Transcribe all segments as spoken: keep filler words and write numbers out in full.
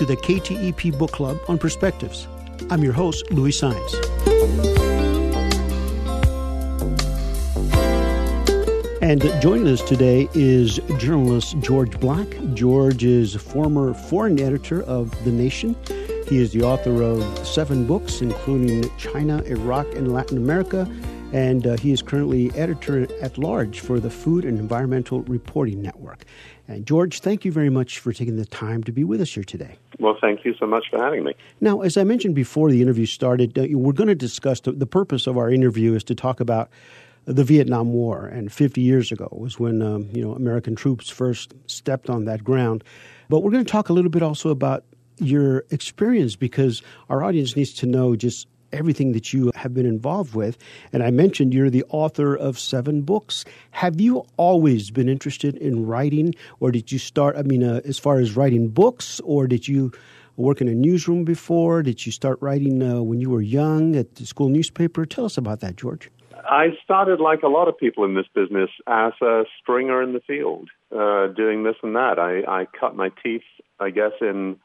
to the K T E P Book Club on Perspectives. I'm your host, Louis Saenz. And joining us today is journalist George Black. George is former foreign editor of The Nation. He is the author of seven books, including China, Iraq, and Latin America. And uh, he is currently editor-at-large for the Food and Environmental Reporting Network. And George, thank you very much for taking the time to be with us here today. Well, thank you so much for having me. Now, as I mentioned before the interview started, uh, we're going to discuss, the, the purpose of our interview is to talk about the Vietnam War. And fifty years ago was when um, you know American troops first stepped on that ground. But we're going to talk a little bit also about your experience, because our audience needs to know just everything that you have been involved with. And I mentioned you're the author of seven books. Have you always been interested in writing, or did you start, I mean, uh, as far as writing books, or did you work in a newsroom before? Did you start writing uh, when you were young at the school newspaper? Tell us about that, George. I started, like a lot of people in this business, as a stringer in the field, uh, doing this and that. I, I cut my teeth, I guess, in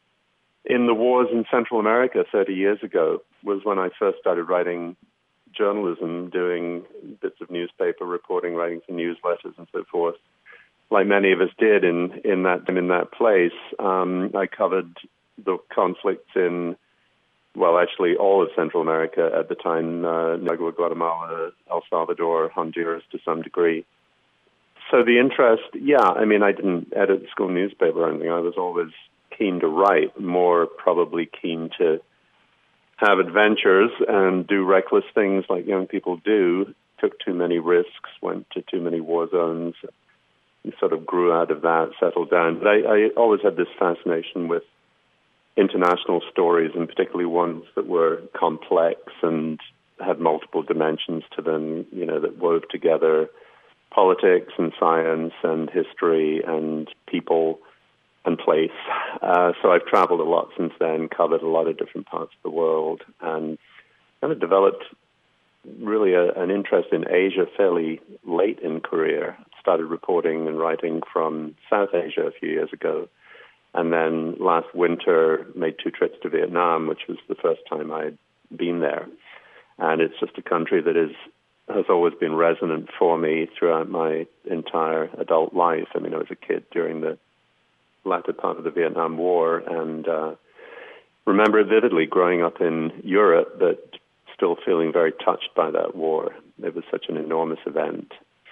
in the wars in Central America thirty years ago was when I first started writing journalism, doing bits of newspaper reporting, writing some newsletters and so forth. Like many of us did in, in that in that place, um, I covered the conflicts in, well, actually all of Central America at the time, uh, Nicaragua, Guatemala, El Salvador, Honduras to some degree. So the interest, yeah, I mean, I didn't edit the school newspaper or anything. I was always keen to write, more probably keen to have adventures and do reckless things like young people do, took too many risks, went to too many war zones, and sort of grew out of that, settled down. But I, I always had this fascination with international stories, and particularly ones that were complex and had multiple dimensions to them, you know, that wove together politics and science and history and people and place. Uh, so I've traveled a lot since then, covered a lot of different parts of the world, and kind of developed really a, an interest in Asia fairly late in career. Started reporting and writing from South Asia a few years ago, and then last winter made two trips to Vietnam, which was the first time I'd been there. And it's just a country that is has always been resonant for me throughout my entire adult life. I mean, I was a kid during the latter part of the Vietnam War, and uh, remember it vividly growing up in Europe, but still feeling very touched by that war. It was such an enormous event.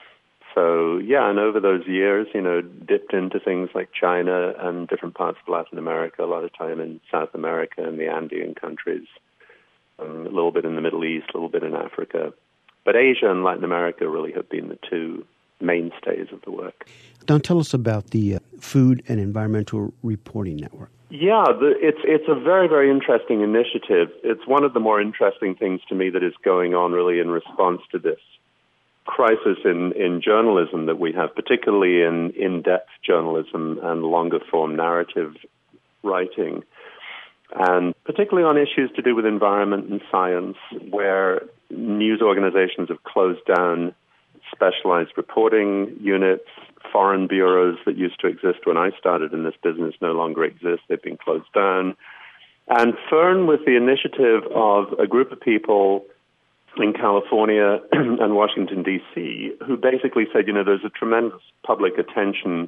So, yeah, and over those years, you know, dipped into things like China and different parts of Latin America, a lot of time in South America and the Andean countries, um, a little bit in the Middle East, a little bit in Africa. But Asia and Latin America really have been the two mainstays of the work. Now tell us about the uh, Food and Environmental Reporting Network. Yeah, the, it's it's a very, very interesting initiative. It's one of the more interesting things to me that is going on really in response to this crisis in, in journalism that we have, particularly in in-depth journalism and longer-form narrative writing, and particularly on issues to do with environment and science, where news organizations have closed down specialized reporting units. Foreign bureaus that used to exist when I started in this business no longer exist. They've been closed down. And Fern, with the initiative of a group of people in California and Washington, D C, who basically said, you know, there's a tremendous public attention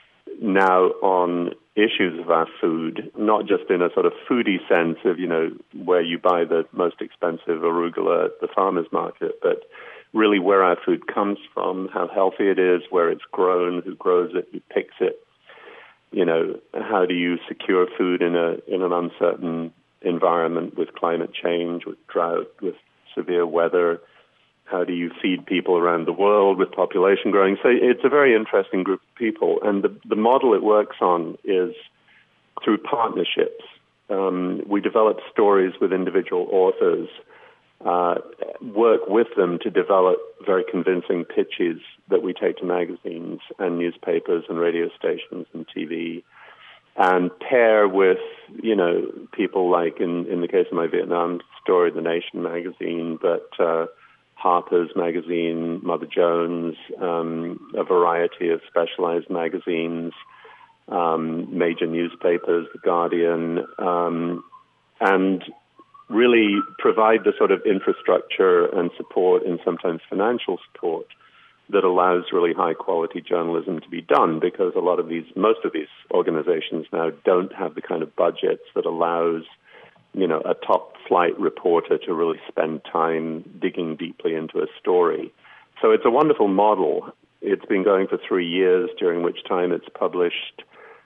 now on issues of our food, not just in a sort of foodie sense of, you know, where you buy the most expensive arugula at the farmer's market, but really where our food comes from, how healthy it is, where it's grown, who grows it, who picks it. You know, how do you secure food in a in an uncertain environment with climate change, with drought, with severe weather? How do you feed people around the world with population growing? So it's a very interesting group of people. And the, the model it works on is through partnerships. Um, we develop stories with individual authors, uh, work with them to develop very convincing pitches that we take to magazines and newspapers and radio stations and T V, and pair with, you know, people like, in, in the case of my Vietnam story, The Nation magazine, but uh, Harper's Magazine, Mother Jones, um, a variety of specialized magazines, um, major newspapers, The Guardian, um, and really provide the sort of infrastructure and support and sometimes financial support that allows really high-quality journalism to be done, because a lot of these, most of these organizations now don't have the kind of budgets that allows, you know, a top-flight reporter to really spend time digging deeply into a story. So it's a wonderful model. It's been going for three years, during which time it's published,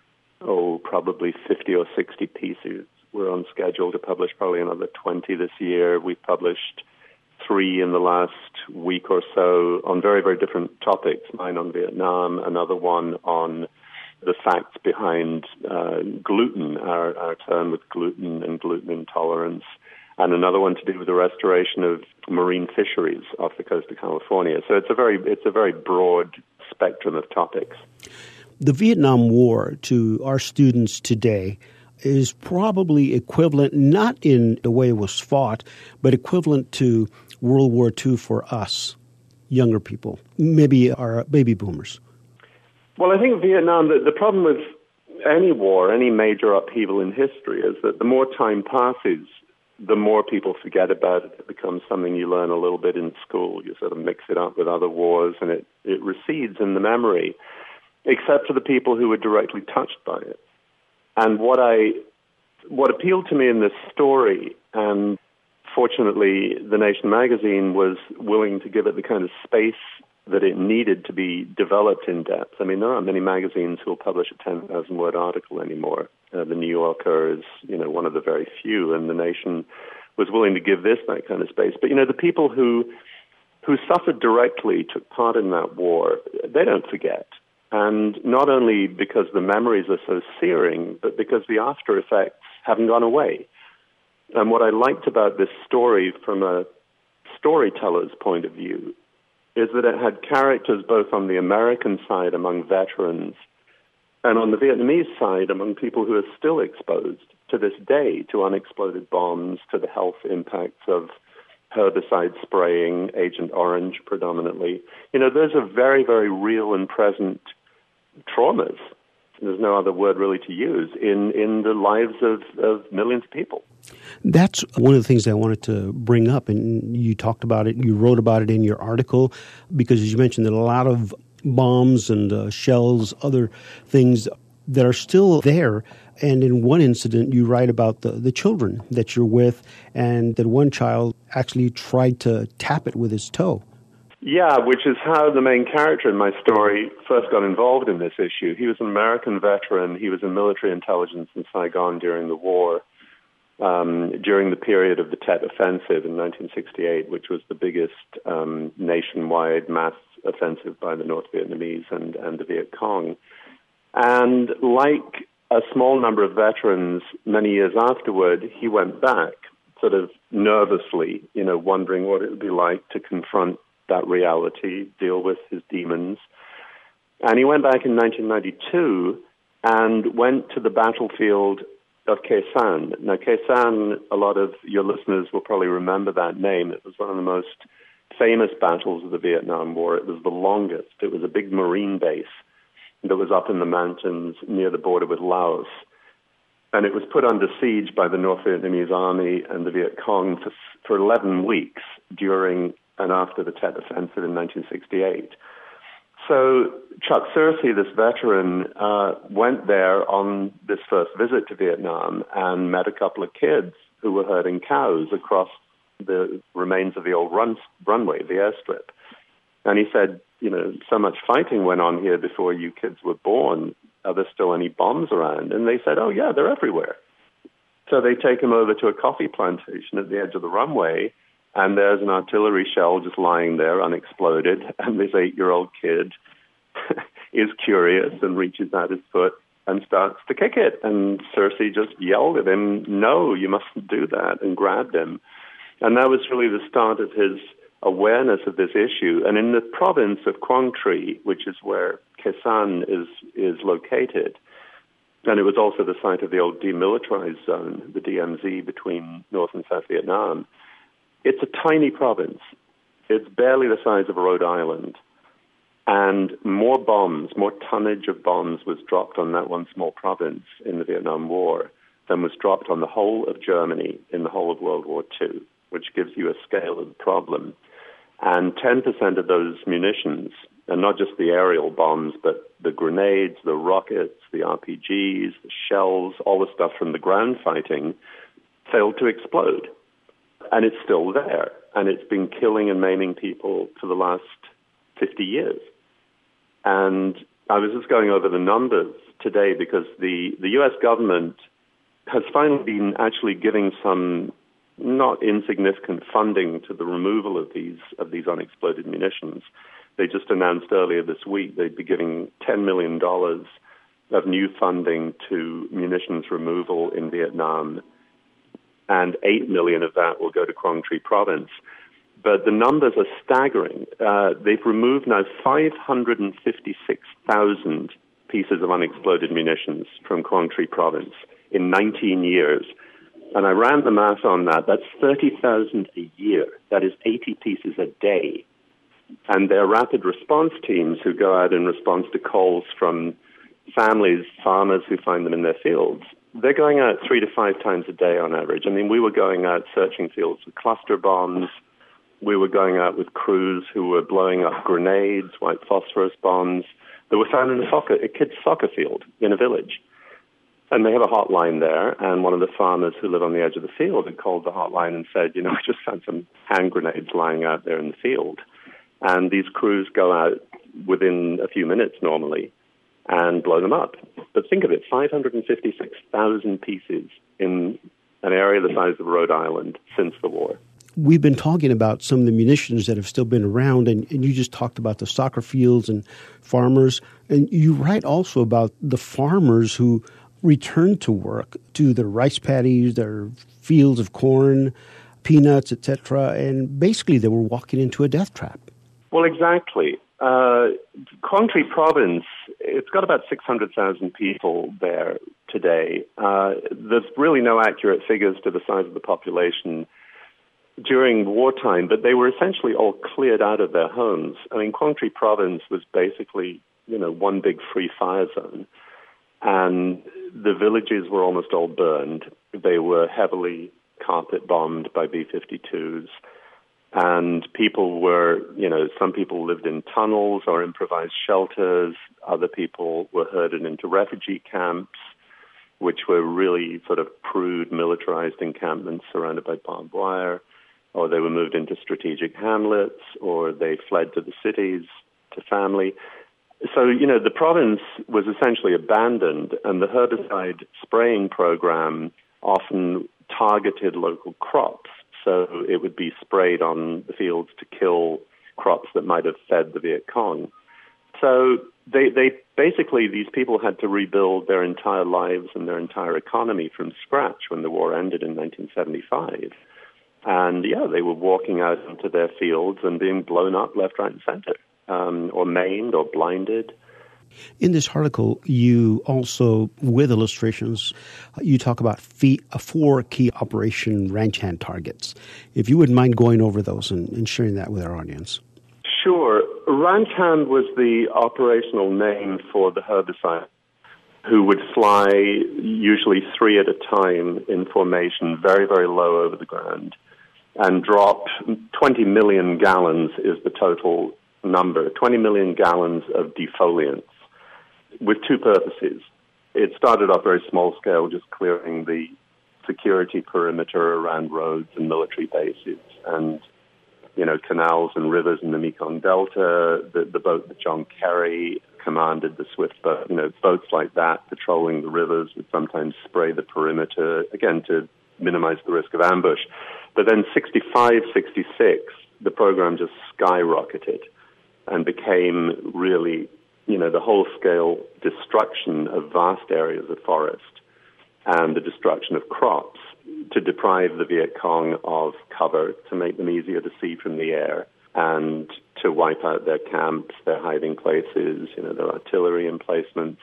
oh, probably fifty or sixty pieces. We're on schedule to publish probably another twenty this year. We've published three in the last week or so on very, very different topics. Mine on Vietnam, another one on the facts behind uh, gluten, our, our turn with gluten and gluten intolerance, and another one to do with the restoration of marine fisheries off the coast of California. So it's a very, it's a very broad spectrum of topics. The Vietnam War, to our students today, is probably equivalent, not in the way it was fought, but equivalent to World War Two for us, younger people, maybe our baby boomers. Well, I think Vietnam, the, the problem with any war, any major upheaval in history, is that the more time passes, the more people forget about it. It becomes something you learn a little bit in school. You sort of mix it up with other wars, and it, it recedes in the memory, except for the people who were directly touched by it. And what I, what appealed to me in this story, and fortunately the Nation magazine was willing to give it the kind of space that it needed to be developed in depth. I mean, there aren't many magazines who will publish a ten thousand word article anymore. Uh, the New Yorker is, you know, one of the very few, and the Nation was willing to give this that kind of space. But, you know, the people who who suffered directly, took part in that war, they don't forget. And not only because the memories are so searing, but because the after effects haven't gone away. And what I liked about this story from a storyteller's point of view is that it had characters both on the American side among veterans and on the Vietnamese side among people who are still exposed to this day to unexploded bombs, to the health impacts of herbicide spraying, Agent Orange predominantly. You know, those are very, very real and present traumas, there's no other word really to use, in, in the lives of, of millions of people. That's one of the things that I wanted to bring up, and you talked about it, you wrote about it in your article, because as you mentioned, that a lot of bombs and uh, shells, other things that are still there. And in one incident, you write about the, the children that you're with, and that one child actually tried to tap it with his toe. Yeah, which is how the main character in my story first got involved in this issue. He was an American veteran. He was in military intelligence in Saigon during the war, um, during the period of the Tet Offensive in nineteen sixty-eight, which was the biggest um, nationwide mass offensive by the North Vietnamese and, and the Viet Cong. And like a small number of veterans, many years afterward, he went back, sort of nervously, you know, wondering what it would be like to confront that reality, deal with his demons. And he went back in nineteen ninety-two and went to the battlefield of Khe Sanh. Now, Khe Sanh, a lot of your listeners will probably remember that name. It was one of the most famous battles of the Vietnam War. It was the longest. It was a big marine base that was up in the mountains near the border with Laos. And it was put under siege by the North Vietnamese Army and the Viet Cong for, for eleven weeks during and after the Tet Offensive in nineteen sixty-eight. So Chuck Searcy, this veteran, uh, went there on this first visit to Vietnam and met a couple of kids who were herding cows across the remains of the old run, runway, the airstrip. And he said, you know, so much fighting went on here before you kids were born. Are there still any bombs around? And they said, oh, yeah, they're everywhere. So they take him over to a coffee plantation at the edge of the runway, and there's an artillery shell just lying there, unexploded, and this eight-year-old kid is curious and reaches out his foot and starts to kick it. And Searcy just yelled at him, no, you mustn't do that, and grabbed him. And that was really the start of his awareness of this issue. And in the province of Quang Tri, which is where Khe Sanh is, is located, and it was also the site of the old demilitarized zone, the D M Z, between North and South Vietnam, it's a tiny province. It's barely the size of Rhode Island. And more bombs, more tonnage of bombs was dropped on that one small province in the Vietnam War than was dropped on the whole of Germany in the whole of World War Two, which gives you a scale of the problem. And ten percent of those munitions, and not just the aerial bombs, but the grenades, the rockets, the R P Gs, the shells, all the stuff from the ground fighting, failed to explode. And it's still there. And it's been killing and maiming people for the last fifty years. And I was just going over the numbers today because the, the U S government has finally been actually giving some not insignificant funding to the removal of these of these unexploded munitions. They just announced earlier this week they'd be giving ten million dollars of new funding to munitions removal in Vietnam, and eight million dollars of that will go to Quang Tri province. But the numbers are staggering. Uh, they've removed now five hundred fifty-six thousand pieces of unexploded munitions from Quang Tri province in nineteen years. And I ran the math on that. That's thirty thousand a year. That is eighty pieces a day. And their rapid response teams who go out in response to calls from families, farmers who find them in their fields, they're going out three to five times a day on average. I mean, we were going out searching fields with cluster bombs. We were going out with crews who were blowing up grenades, white phosphorus bombs that were found in a, soccer, a kid's soccer field in a village. And they have a hotline there, and one of the farmers who live on the edge of the field had called the hotline and said, you know, I just found some hand grenades lying out there in the field. And these crews go out within a few minutes normally and blow them up. But think of it, five hundred fifty-six thousand pieces in an area the size of Rhode Island since the war. We've been talking about some of the munitions that have still been around, and, and you just talked about the soccer fields and farmers. And you write also about the farmers who returned to work to their rice paddies, their fields of corn, peanuts, et cetera, and basically they were walking into a death trap. Well, exactly. Uh, Quang Tri province, it's got about six hundred thousand people there today. Uh, there's really no accurate figures to the size of the population during wartime, but they were essentially all cleared out of their homes. I mean, Quang Tri province was basically, you know, one big free fire zone. And the villages were almost all burned. They were heavily carpet bombed by B fifty-twos. And people were, you know, some people lived in tunnels or improvised shelters. Other people were herded into refugee camps, which were really sort of crude, militarized encampments surrounded by barbed wire. Or they were moved into strategic hamlets, or they fled to the cities, to family. So, you know, the province was essentially abandoned, and the herbicide spraying program often targeted local crops. So it would be sprayed on the fields to kill crops that might have fed the Viet Cong. So they, they basically, these people had to rebuild their entire lives and their entire economy from scratch when the war ended in nineteen seventy-five. And, yeah, they were walking out into their fields and being blown up left, right, and center, um, or maimed or blinded. In this article, you also, with illustrations, you talk about fee, uh, four key Operation Ranch Hand targets. If you wouldn't mind going over those and, and sharing that with our audience. Sure. Ranch Hand was the operational name for the herbicide, who would fly usually three at a time in formation, very, very low over the ground, and drop twenty million gallons is the total number, twenty million gallons of defoliants, with two purposes. It started off very small scale, just clearing the security perimeter around roads and military bases and, you know, canals and rivers in the Mekong Delta. The, the boat that John Kerry commanded, the Swift boat, you know, boats like that patrolling the rivers would sometimes spray the perimeter, again, to minimize the risk of ambush. But then sixty-five, sixty-six, the program just skyrocketed and became really, you know, the whole-scale destruction of vast areas of forest and the destruction of crops to deprive the Viet Cong of cover, to make them easier to see from the air, and to wipe out their camps, their hiding places, you know, their artillery emplacements.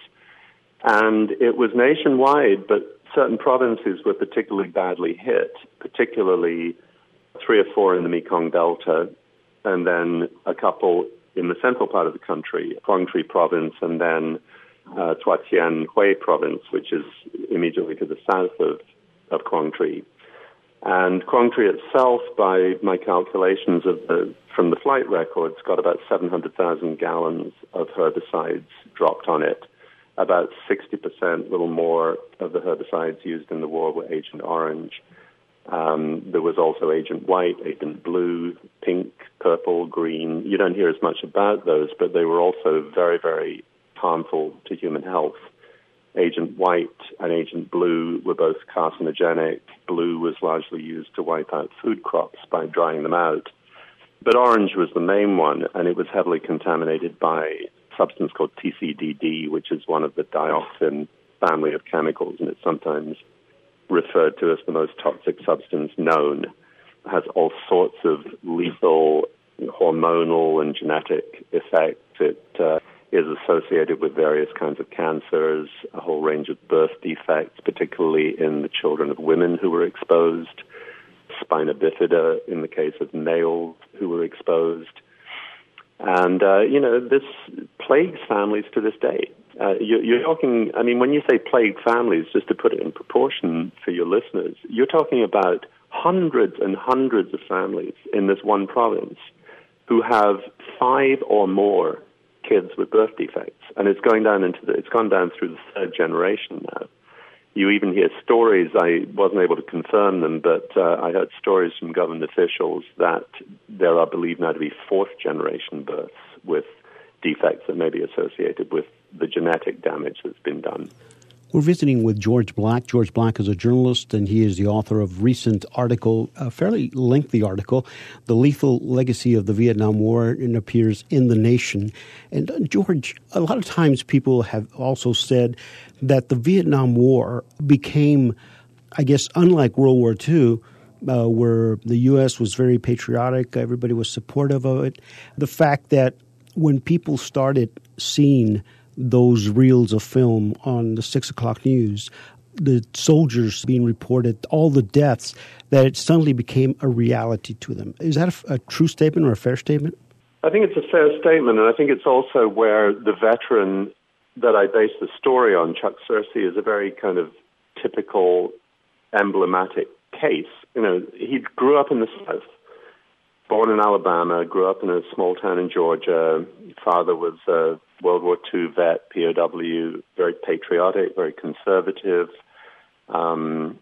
And it was nationwide, but certain provinces were particularly badly hit, particularly three or four in the Mekong Delta, and then a couple in the central part of the country, Quang Tri province, and then uh, Tua Tien Hui province, which is immediately to the south of, of Quang Tri. And Quang Tri itself, by my calculations of the, from the flight records, got about seven hundred thousand gallons of herbicides dropped on it. About sixty percent, a little more, of the herbicides used in the war were Agent Orange. Um, there was also Agent White, Agent Blue, Pink, Purple, Green. You don't hear as much about those, but they were also very, very harmful to human health. Agent White and Agent Blue were both carcinogenic. Blue was largely used to wipe out food crops by drying them out. But Orange was the main one, and it was heavily contaminated by a substance called T C D D, which is one of the dioxin family of chemicals, and it's sometimes referred to as the most toxic substance known. It has all sorts of lethal, hormonal, and genetic effects. It uh, is associated with various kinds of cancers, a whole range of birth defects, particularly in the children of women who were exposed, spina bifida in the case of males who were exposed. And, uh, you know, this plagues families to this day. Uh, you're, you're talking, I mean, when you say plague families, just to put it in proportion for your listeners, you're talking about hundreds and hundreds of families in this one province who have five or more kids with birth defects. And it's going down into the, it's gone down through the third generation now. You even hear stories, I wasn't able to confirm them, but uh, I heard stories from government officials that there are believed now to be fourth generation births with defects that may be associated with the genetic damage that's been done. We're visiting with George Black. George Black is a journalist, and he is the author of a recent article, a fairly lengthy article, The Lethal Legacy of the Vietnam War, and appears in The Nation. And uh, George, a lot of times people have also said that the Vietnam War became, I guess, unlike World War Two, uh, where the U S was very patriotic, everybody was supportive of it. The fact that when people started seeing those reels of film on the six o'clock news, the soldiers being reported, all the deaths, that it suddenly became a reality to them. Is that a, a true statement or a fair statement? I think it's a fair statement, and I think it's also where the veteran that I base the story on, Chuck Searcy, is a very kind of typical, emblematic case. You know, he grew up in the South, born in Alabama, grew up in a small town in Georgia. Father was a World War Two vet, P O W, very patriotic, very conservative. Um,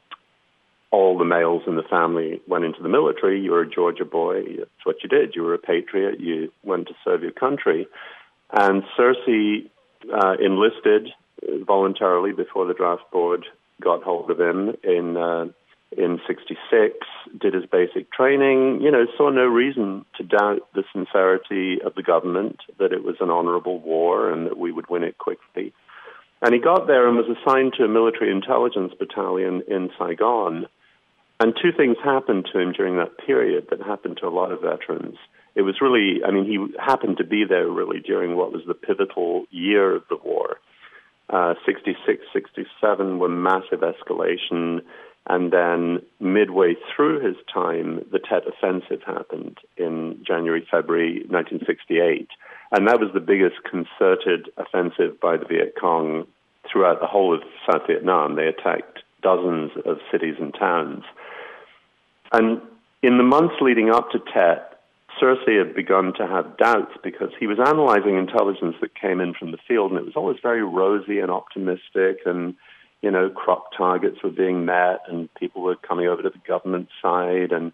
all the males in the family went into the military. You were a Georgia boy. That's what you did. You were a patriot. You went to serve your country. And Searcy uh, enlisted voluntarily before the draft board got hold of him in uh, in sixty-six, did his basic training, you know, saw no reason to doubt the sincerity of the government, that it was an honorable war and that we would win it quickly. And he got there and was assigned to a military intelligence battalion in Saigon. And two things happened to him during that period that happened to a lot of veterans. It was really, I mean, he happened to be there really during what was the pivotal year of the war. Uh, sixty-six, sixty-seven were massive escalation. And then midway through his time, the Tet Offensive happened in January, February nineteen sixty-eight. And that was the biggest concerted offensive by the Viet Cong throughout the whole of South Vietnam. They attacked dozens of cities and towns. And in the months leading up to Tet, Searcy had begun to have doubts because he was analyzing intelligence that came in from the field, and it was always very rosy and optimistic, and you know, crop targets were being met and people were coming over to the government side. And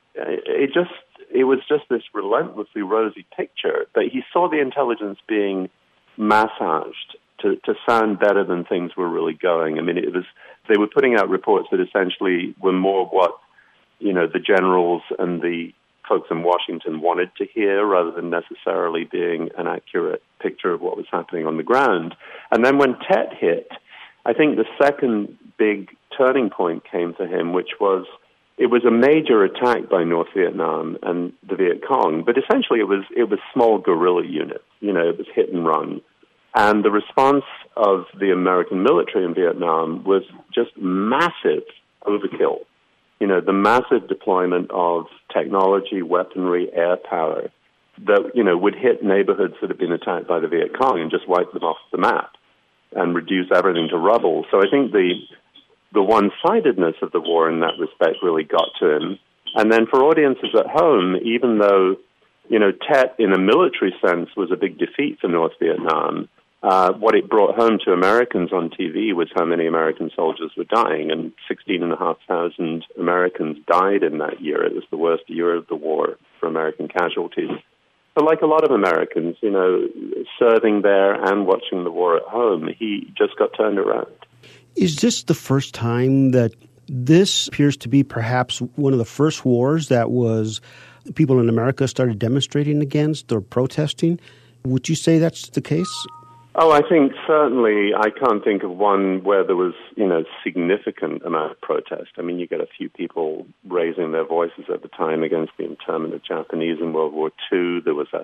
it just, it was just this relentlessly rosy picture. But he saw the intelligence being massaged to, to sound better than things were really going. I mean, it was, they were putting out reports that essentially were more what, you know, the generals and the folks in Washington wanted to hear rather than necessarily being an accurate picture of what was happening on the ground. And then when Tet hit, I think the second big turning point came for him, which was, it was a major attack by North Vietnam and the Viet Cong, but essentially it was it was small guerrilla units. You know, it was hit and run. And the response of the American military in Vietnam was just massive overkill. You know, the massive deployment of technology, weaponry, air power that, you know, would hit neighborhoods that had been attacked by the Viet Cong and just wipe them off the map and reduce everything to rubble. So I think the the one-sidedness of the war in that respect really got to him. And then for audiences at home, even though, you know, Tet in a military sense was a big defeat for North Vietnam, uh, what it brought home to Americans on T V was how many American soldiers were dying, and sixteen and a half thousand Americans died in that year. It was the worst year of the war for American casualties. But like a lot of Americans, you know, serving there and watching the war at home, he just got turned around. Is this the first time that this appears to be perhaps one of the first wars that was people in America started demonstrating against or protesting? Would you say that's the case? Oh, I think certainly I can't think of one where there was, you know, significant amount of protest. I mean, you get a few people raising their voices at the time against the internment of Japanese in World War Two. There was a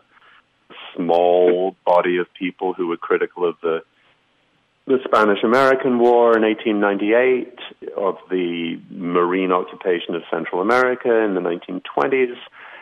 small body of people who were critical of the the Spanish-American War in eighteen ninety-eight, of the marine occupation of Central America in the nineteen twenties.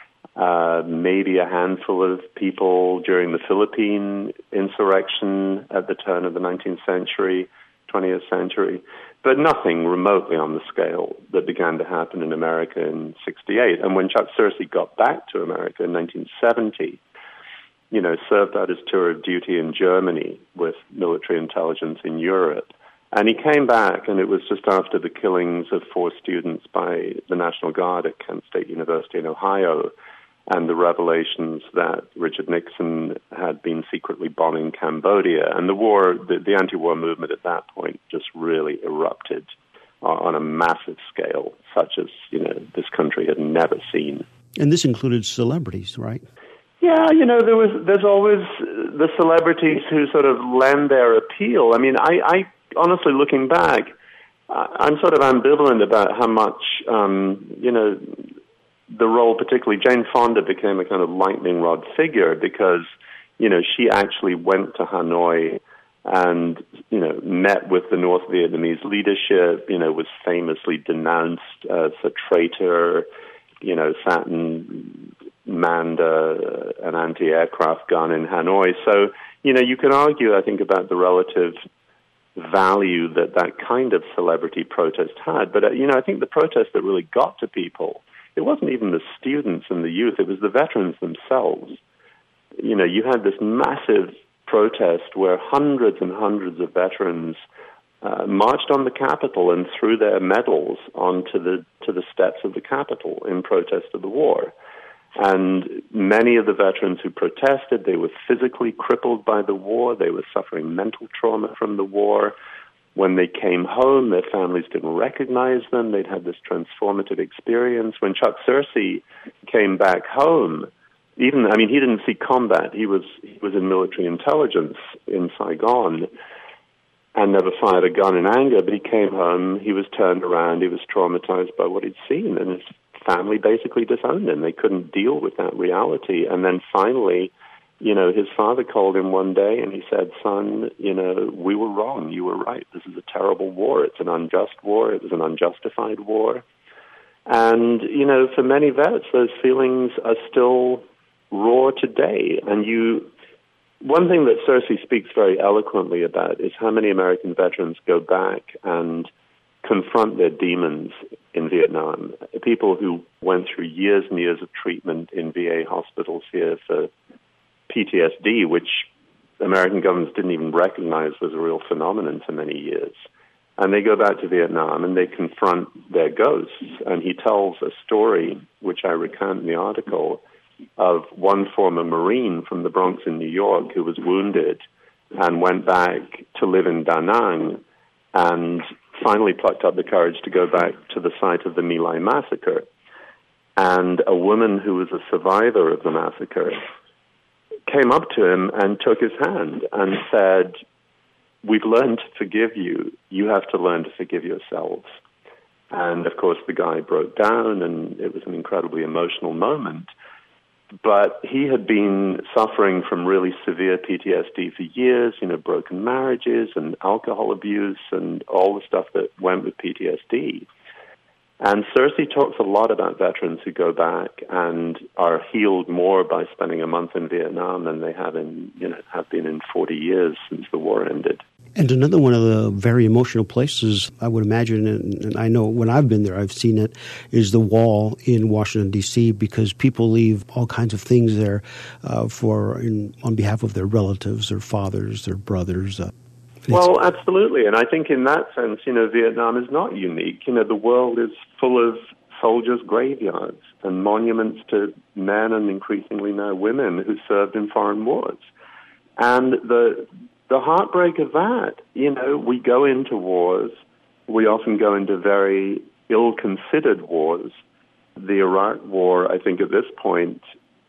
Uh, maybe a handful of people during the Philippine insurrection at the turn of the nineteenth century, twentieth century, but nothing remotely on the scale that began to happen in America in sixty-eight. And when Chuck Searcy got back to America in nineteen seventy, you know, served out his tour of duty in Germany with military intelligence in Europe. And he came back, and it was just after the killings of four students by the National Guard at Kent State University in Ohio, and the revelations that Richard Nixon had been secretly bombing Cambodia. And the war, the, the anti-war movement at that point just really erupted on a massive scale, such as, you know, this country had never seen. And this included celebrities, right? Yeah, you know, there was there's always the celebrities who sort of lend their appeal. I mean, I, I honestly, looking back, I'm sort of ambivalent about how much, um, you know, the role, particularly Jane Fonda, became a kind of lightning rod figure because, you know, she actually went to Hanoi and, you know, met with the North Vietnamese leadership, you know, was famously denounced as a traitor, you know, sat and manned uh, an anti-aircraft gun in Hanoi. So, you know, you can argue, I think, about the relative value that that kind of celebrity protest had. But, uh, you know, I think the protest that really got to people, it wasn't even the students and the youth, it was the veterans themselves. You know, you had this massive protest where hundreds and hundreds of veterans uh, marched on the Capitol and threw their medals onto the to the steps of the Capitol in protest of the war. And many of the veterans who protested, they were physically crippled by the war. They were suffering mental trauma from the war. When they came home, their families didn't recognize them. They'd had this transformative experience. When Chuck Searcy came back home, even, I mean, he didn't see combat. He was he was in military intelligence in Saigon and never fired a gun in anger, but he came home, he was turned around, he was traumatized by what he'd seen, and his family basically disowned him. They couldn't deal with that reality. And then finally, you know, his father called him one day and he said, son, you know, we were wrong. You were right. This is a terrible war. It's an unjust war. It was an unjustified war. And, you know, for many vets, those feelings are still raw today. And you, one thing that Searcy speaks very eloquently about is how many American veterans go back and confront their demons in Vietnam. People who went through years and years of treatment in V A hospitals here for P T S D, which American governments didn't even recognize was a real phenomenon for many years. And they go back to Vietnam and they confront their ghosts. And he tells a story, which I recount in the article, of one former Marine from the Bronx in New York who was wounded and went back to live in Da Nang and finally plucked up the courage to go back to the site of the My Lai massacre. And a woman who was a survivor of the massacre came up to him and took his hand and said, we've learned to forgive you. You have to learn to forgive yourselves. And, of course, the guy broke down, and it was an incredibly emotional moment. But he had been suffering from really severe P T S D for years, you know, broken marriages and alcohol abuse and all the stuff that went with P T S D. And Cersei talks a lot about veterans who go back and are healed more by spending a month in Vietnam than they have in, you know, have been in forty years since the war ended. And another one of the very emotional places, I would imagine, and, and I know when I've been there, I've seen it, is the Wall in Washington, D C, because people leave all kinds of things there uh, for in, on behalf of their relatives, their fathers, their brothers. Uh, Well, absolutely. And I think in that sense, you know, Vietnam is not unique. You know, the world is full of soldiers' graveyards and monuments to men and increasingly now women who served in foreign wars. And the the heartbreak of that, you know, we go into wars. We often go into very ill-considered wars. The Iraq War, I think at this point,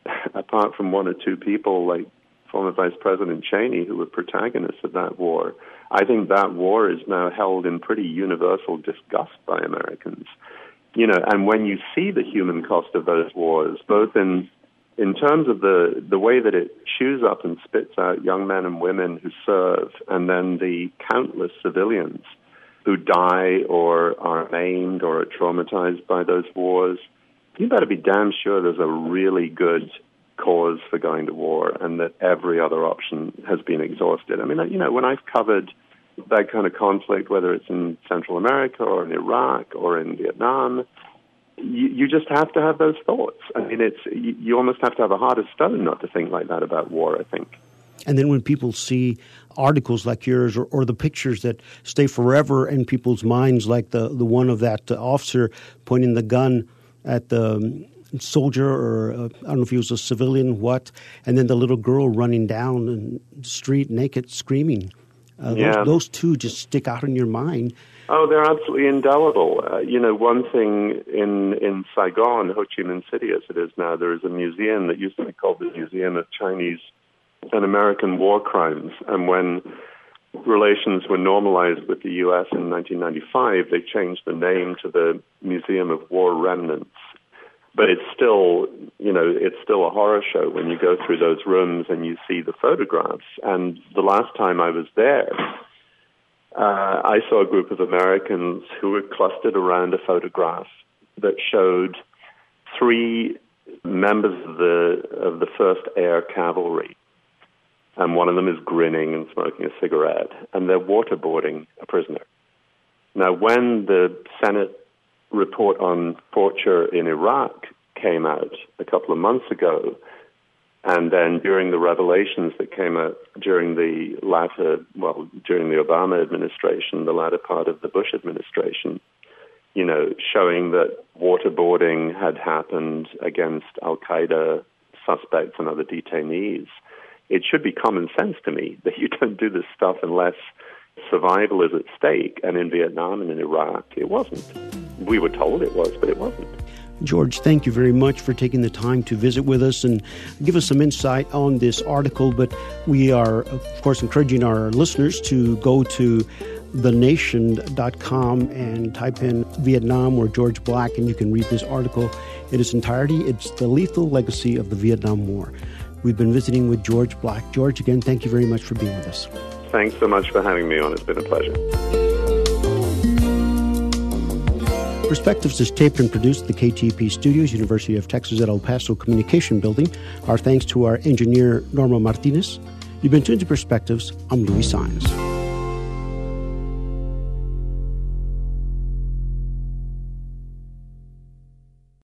apart from one or two people like former Vice President Cheney, who were protagonists of that war, I think that war is now held in pretty universal disgust by Americans. You know, and when you see the human cost of those wars, both in in terms of the, the way that it chews up and spits out young men and women who serve, and then the countless civilians who die or are maimed or are traumatized by those wars, you better be damn sure there's a really good cause for going to war and that every other option has been exhausted. I mean, you know, when I've covered that kind of conflict, whether it's in Central America or in Iraq or in Vietnam, you, you just have to have those thoughts. I mean, it's you, you almost have to have a heart of stone not to think like that about war, I think. And then when people see articles like yours or, or the pictures that stay forever in people's minds, like the, the one of that uh, officer pointing the gun at the um, soldier, or uh, I don't know if he was a civilian, what, and then the little girl running down the street naked screaming. Uh, yeah. those, those two just stick out in your mind. Oh, they're absolutely indelible. Uh, you know, one thing in, in Saigon, Ho Chi Minh City as it is now, there is a museum that used to be called the Museum of Chinese and American War Crimes. And when relations were normalized with the U S in nineteen ninety-five, they changed the name to the Museum of War Remnants. But it's still, you know, it's still a horror show when you go through those rooms and you see the photographs. And the last time I was there, uh, I saw a group of Americans who were clustered around a photograph that showed three members of the of the First Air Cavalry. And one of them is grinning and smoking a cigarette, and they're waterboarding a prisoner. Now, when the Senate report on torture in Iraq came out a couple of months ago, and then during the revelations that came out during the latter, well, during the Obama administration, the latter part of the Bush administration, you know, showing that waterboarding had happened against Al-Qaeda suspects and other detainees, it should be common sense to me that you don't do this stuff unless survival is at stake. And in Vietnam and in Iraq, it wasn't. We were told it was, but it wasn't. George, thank you very much for taking the time to visit with us and give us some insight on this article. But we are, of course, encouraging our listeners to go to the nation dot com and type in Vietnam or George Black, and you can read this article in its entirety. It's The Lethal Legacy of the Vietnam War. We've been visiting with George Black. George, again, thank you very much for being with us. Thanks so much for having me on. It's been a pleasure. Perspectives is taped and produced at the K T E P Studios, University of Texas at El Paso Communication Building. Our thanks to our engineer, Norma Martinez. You've been tuned to Perspectives. I'm Louis Saenz.